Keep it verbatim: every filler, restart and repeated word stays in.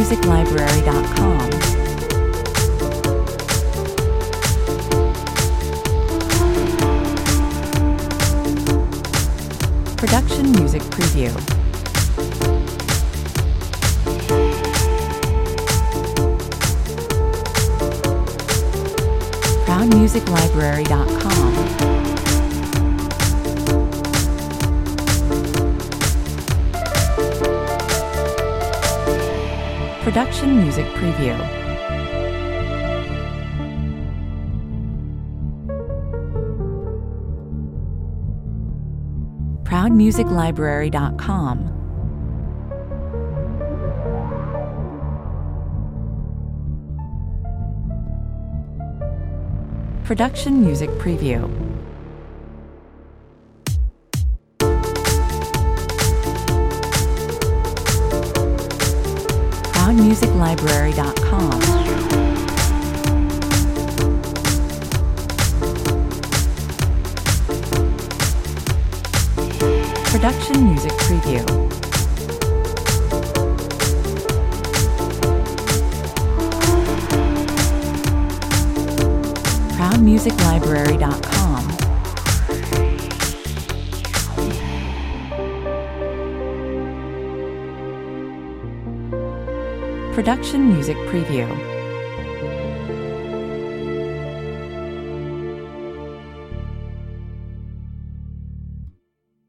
music library dot com. Production music preview. proud music library dot com. Production music preview. proud music library dot com. Production music preview. proud music library dot com. Production music preview. proud music library dot com. Production music preview.